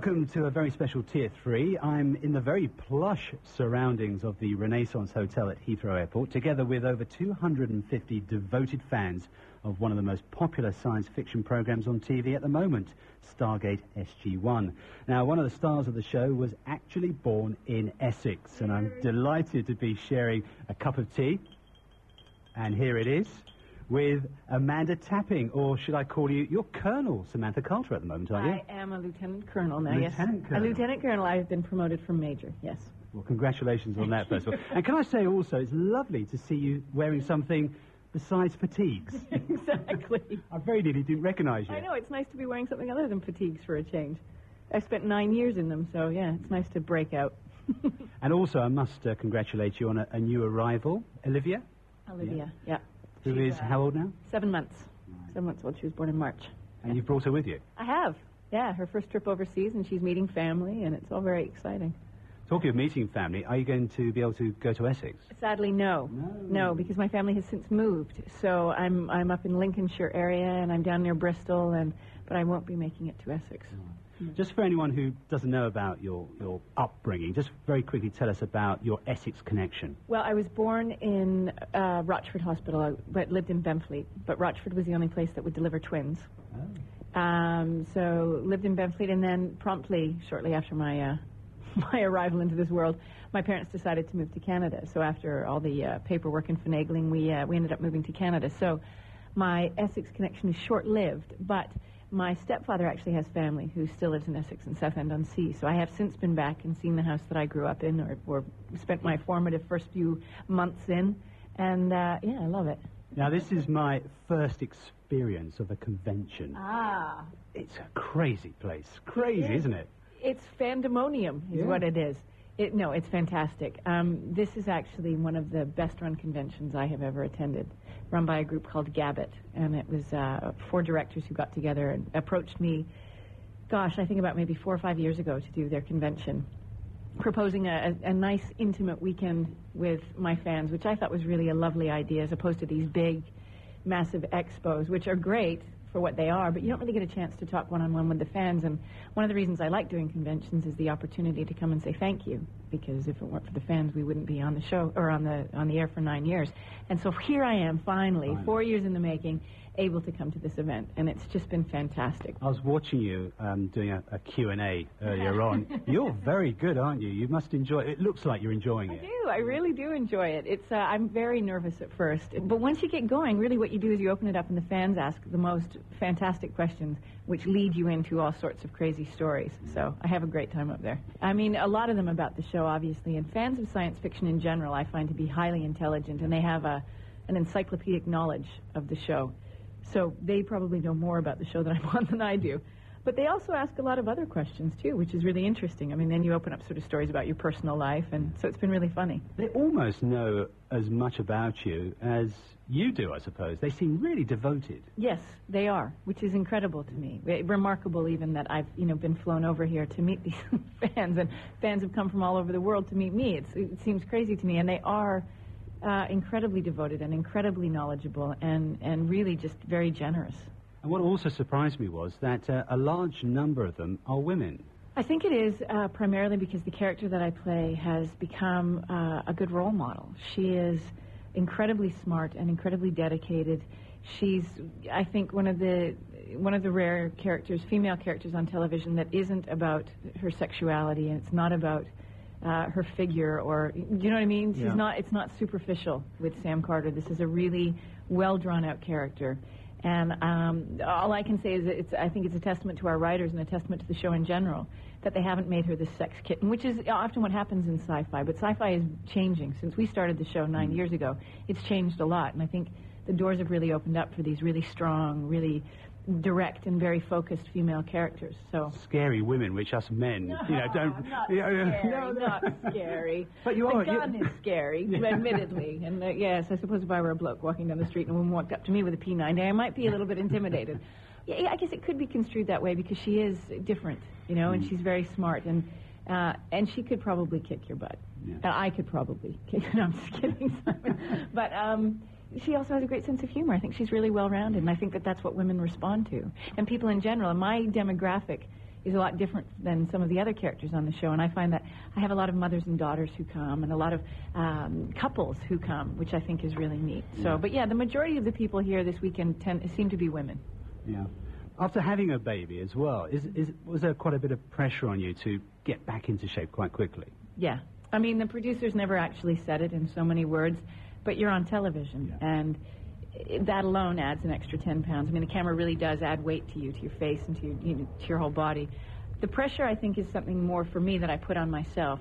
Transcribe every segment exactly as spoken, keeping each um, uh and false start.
Welcome to a very special Tier three. I'm in the very plush surroundings of the Renaissance Hotel at Heathrow Airport, together with over two hundred fifty devoted fans of one of the most popular science fiction programs on T V at the moment, Stargate S G one. Now, one of the stars of the show was actually born in Essex, and I'm delighted to be sharing a cup of tea, and here it is, with Amanda Tapping, or should I call you, you're Colonel Samantha Carter at the moment, are you? I am a Lieutenant Colonel now, Lieutenant yes. Colonel. A Lieutenant Colonel. I've been promoted from Major, yes. Well, congratulations on that, first of all. And can I say also, it's lovely to see you wearing something besides fatigues. Exactly. I very nearly didn't recognise you. I know, it's nice to be wearing something other than fatigues for a change. I've spent nine years in them, so yeah, it's nice to break out. And also, I must uh, congratulate you on a, a new arrival, Olivia. Olivia, yeah. yeah. Who She's, is uh, how old now? Seven months. Seven months old. She was born in March. And yeah. you've brought her with you? I have. Yeah, her first trip overseas, and she's meeting family, and it's all very exciting. Talking of meeting family, are you going to be able to go to Essex? Sadly, no. No. No, because my family has since moved. So I'm I'm up in Lincolnshire area, and I'm down near Bristol, and but I won't be making it to Essex. Oh. Just for anyone who doesn't know about your, your upbringing, just very quickly tell us about your Essex connection. Well, I was born in uh, Rochford Hospital, I, but lived in Benfleet. But Rochford was the only place that would deliver twins. Oh. Um, so lived in Benfleet, and then promptly, shortly after my uh, my arrival into this world, my parents decided to move to Canada. So after all the uh, paperwork and finagling, we uh, we ended up moving to Canada. So my Essex connection is short-lived, but my stepfather actually has family who still lives in Essex and Southend-on-Sea, so I have since been back and seen the house that I grew up in, or, or spent my formative first few months in, and uh, yeah, I love it. Now, this is my first experience of a convention. Ah. It's a crazy place. Crazy, It is. Isn't it? It's fandemonium is Yeah. what it is. It, no, it's fantastic. Um, this is actually one of the best-run conventions I have ever attended, run by a group called Gabbett, and it was uh, four directors who got together and approached me, gosh, I think about maybe four or five years ago to do their convention, proposing a, a, a nice, intimate weekend with my fans, which I thought was really a lovely idea, as opposed to these big, massive expos, which are great for what they are, but you don't really get a chance to talk one-on-one with the fans. And one of the reasons I like doing conventions is the opportunity to come and say thank you, because if it weren't for the fans, we wouldn't be on the show or on the on the air for nine years. And so here I am, finally, Finally. four years in the making, able to come to this event, and it's just been fantastic. I was watching you um, doing a, a Q and A earlier on. You're very good, aren't you? You must enjoy it. It looks like you're enjoying I it. do. I really do enjoy it. It's uh, I'm very nervous at first, but once you get going, really what you do is you open it up and the fans ask the most fantastic questions, which lead you into all sorts of crazy stories. So I have a great time up there. I mean, a lot of them about the show, obviously, and fans of science fiction in general I find to be highly intelligent, and they have a an encyclopedic knowledge of the show. So they probably know more about the show that I'm on than I do. But they also ask a lot of other questions, too, which is really interesting. I mean, then you open up sort of stories about your personal life, and so it's been really funny. They almost know as much about you as you do, I suppose. They seem really devoted. Yes, they are, which is incredible to me. Re- Remarkable even that I've, you know, been flown over here to meet these fans, and fans have come from all over the world to meet me. It's, it seems crazy to me, and they are uh, incredibly devoted and incredibly knowledgeable and, and really just very generous. And what also surprised me was that uh, a large number of them are women. I think it is uh, primarily because the character that I play has become uh, a good role model. She is incredibly smart and incredibly dedicated. She's, I think, one of the one of the rare characters, female characters on television that isn't about her sexuality, and it's not about uh, her figure, or, you know what I mean? She's Yeah. not. It's not superficial with Sam Carter. This is a really well drawn out character. And um, all I can say is that it's, I think it's a testament to our writers and a testament to the show in general that they haven't made her this sex kitten, which is often what happens in sci-fi. But sci-fi is changing. Since we started the show nine years ago, it's changed a lot. And I think the doors have really opened up for these really strong, really direct and very focused female characters. So Scary women, which us men, no, you know, don't. Not you know, scary, no, no. not scary. But you the are. gun you, is scary, admittedly. And uh, yes, I suppose if I were a bloke walking down the street and a woman walked up to me with a P ninety, I might be a little bit intimidated. Yeah, yeah, I guess it could be construed that way because she is different, you know, and Mm. she's very smart, and uh, and she could probably kick your butt. Yeah. And I could probably kick. No, I'm just kidding, Simon. But um, she also has a great sense of humor. I think she's really well-rounded, and I think that that's what women respond to, and people in general. And my demographic is a lot different than some of the other characters on the show, and I find that I have a lot of mothers and daughters who come, and a lot of um, couples who come, which I think is really neat. So, Yeah. but yeah, the majority of the people here this weekend tend, seem to be women. Yeah. After having a baby as well, is, is, was there quite a bit of pressure on you to get back into shape quite quickly? Yeah. I mean, the producers never actually said it in so many words, but you're on television, Yeah. and that alone adds an extra ten pounds. I mean, the camera really does add weight to you, to your face, and to your, you know, to your whole body. The pressure, I think, is something more for me that I put on myself.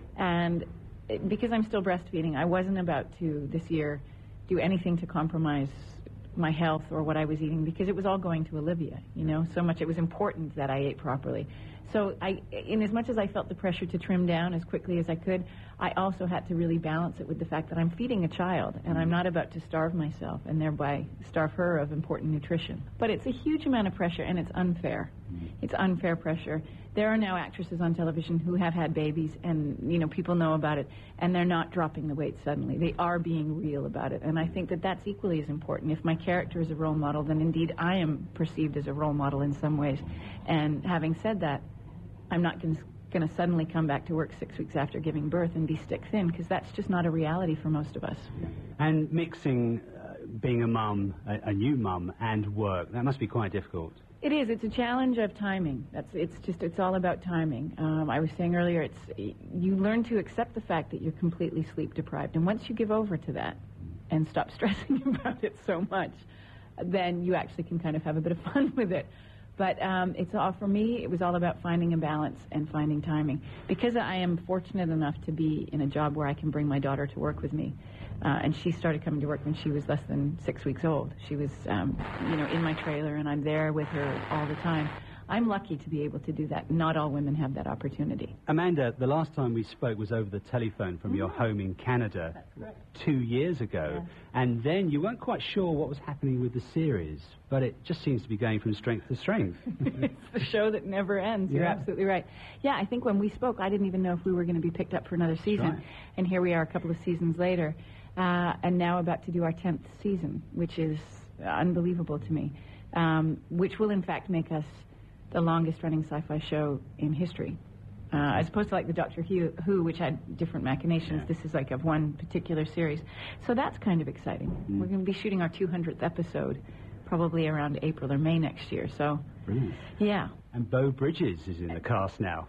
And it, because I'm still breastfeeding, I wasn't about to, this year, do anything to compromise my health or what I was eating, because it was all going to Olivia, you know, so much. It was important that I ate properly. So I, in as much as I felt the pressure to trim down as quickly as I could, I also had to really balance it with the fact that I'm feeding a child, and I'm not about to starve myself and thereby starve her of important nutrition. But it's a huge amount of pressure, and it's unfair. It's unfair pressure. There are now actresses on television who have had babies, and, you know, people know about it, and they're not dropping the weight suddenly. They are being real about it, and I think that that's equally as important. If my character is a role model, then indeed I am perceived as a role model in some ways. And having said that, I'm not going to suddenly come back to work six weeks after giving birth and be stick thin, because that's just not a reality for most of us. And mixing uh, being a mum, a, a new mum, and work, that must be quite difficult. It is. It's a challenge of timing. That's. It's just. It's all about timing. Um, I was saying earlier. It's. You learn to accept the fact that you're completely sleep deprived, and once you give over to that, and stop stressing about it so much, then you actually can kind of have a bit of fun with it. But um, it's all for me. It was all about finding a balance and finding timing. Because I am fortunate enough to be in a job where I can bring my daughter to work with me. Uh, and she started coming to work when she was less than six weeks old. She was, um, you know, in my trailer, and I'm there with her all the time. I'm lucky to be able to do that. Not all women have that opportunity. Amanda, the last time we spoke was over the telephone from mm-hmm. your home in Canada two years ago. Yeah. And then you weren't quite sure what was happening with the series, but it just seems to be going from strength to strength. It's the show that never ends. You're yeah. absolutely right. Yeah, I think when we spoke, I didn't even know if we were going to be picked up for another season. Right. And here we are a couple of seasons later. Uh, and now about to do our tenth season, which is unbelievable to me, um, which will in fact make us the longest-running sci-fi show in history. Uh, as opposed to like the Doctor Who, Who, which had different machinations. Yeah. This is like of one particular series. So that's kind of exciting. Mm. We're going to be shooting our two hundredth episode probably around April or May next year. So, brilliant. Yeah. And Beau Bridges is in the cast now.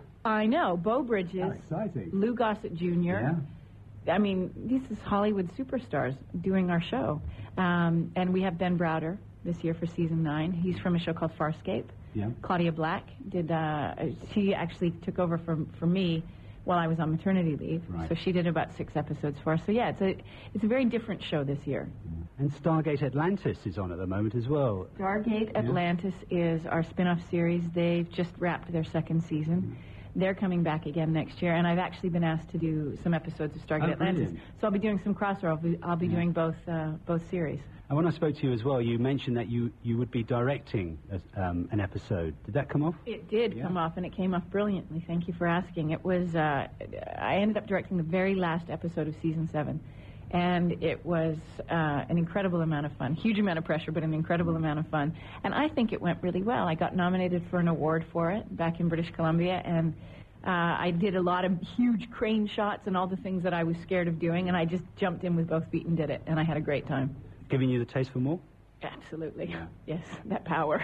I know. Beau Bridges. How exciting. Lou Gossett Junior Yeah. I mean, these is Hollywood superstars doing our show. Um, and we have Ben Browder this year for season nine. He's from a show called Farscape. Yeah. Claudia Black did. Uh, she actually took over for for me while I was on maternity leave. Right. So she did about six episodes for us. So yeah, it's a it's a very different show this year. Yeah. And Stargate Atlantis is on at the moment as well. Stargate yeah. Atlantis is our spin-off series. They've just wrapped their second season. Mm. They're coming back again next year, and I've actually been asked to do some episodes of Stargate oh, Atlantis. Brilliant. So I'll be doing some crossover. I'll be, I'll be yeah. doing both uh, both series. And when I spoke to you as well, you mentioned that you, you would be directing a, um, an episode. Did that come off? It did yeah. come off, and it came off brilliantly. Thank you for asking. It was, uh, I ended up directing the very last episode of season seven, and it was uh, an incredible amount of fun. Huge amount of pressure, but an incredible amount of fun. And I think it went really well. I got nominated for an award for it back in British Columbia, and Uh, I did a lot of huge crane shots and all the things that I was scared of doing, and I just jumped in with both feet and did it, and I had a great time. Giving you the taste for more? Absolutely. Yeah. Yes, that power.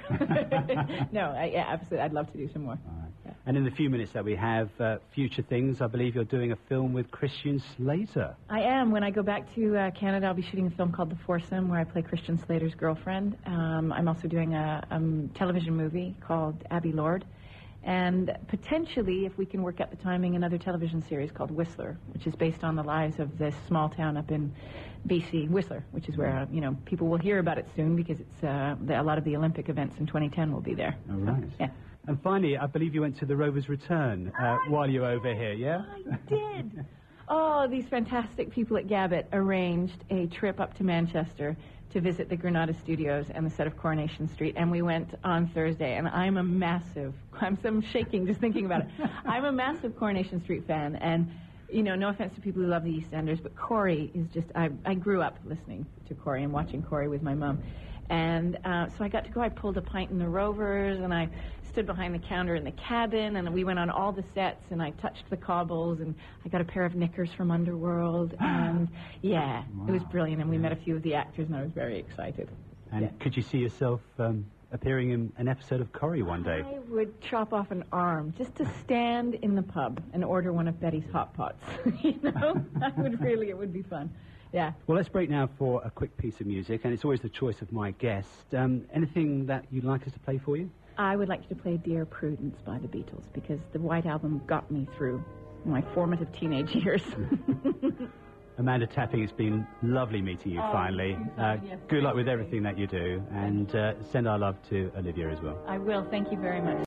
no, I, yeah, absolutely. I'd love to do some more. All right. Yeah. And in the few minutes that we have, uh, future things, I believe you're doing a film with Christian Slater. I am. When I go back to uh, Canada, I'll be shooting a film called The Foursome, where I play Christian Slater's girlfriend. Um, I'm also doing a um, television movie called Abbey Lord. And potentially, if we can work out the timing, another television series called Whistler, which is based on the lives of this small town up in B C, Whistler, which is where, uh, you know, people will hear about it soon because it's uh, the, a lot of the Olympic events in twenty ten will be there. All right. So, yeah. And finally, I believe you went to the Rovers Return uh, while you were over here, yeah? I did. Oh, these fantastic people at Gabbett arranged a trip up to Manchester to visit the Granada Studios and the set of Coronation Street, and we went on Thursday, and I'm a massive, I'm, I'm shaking just thinking about it. I'm a massive Coronation Street fan, and, you know, no offense to people who love the EastEnders, but Corey is just, I, I grew up listening to Corey and watching Corey with my mom, and uh, so I got to go, I pulled a pint in the Rovers, and I stood behind the counter in the cabin, and we went on all the sets, and I touched the cobbles, and I got a pair of knickers from Underworld, and yeah, wow. It was brilliant, and we met a few of the actors, and I was very excited. And yeah. could you see yourself um, appearing in an episode of Corrie one day? I would chop off an arm just to stand in the pub and order one of Betty's hot pots. You know, I would really, it would be fun. Yeah. Well, let's break now for a quick piece of music, and it's always the choice of my guest. Um, anything that you'd like us to play for you? I would like you to play Dear Prudence by the Beatles, because the White Album got me through my formative teenage years. Amanda Tapping, it's been lovely meeting you oh, finally. Uh, yes, good luck with everything that you do, and uh, send our love to Olivia as well. I will. Thank you very much.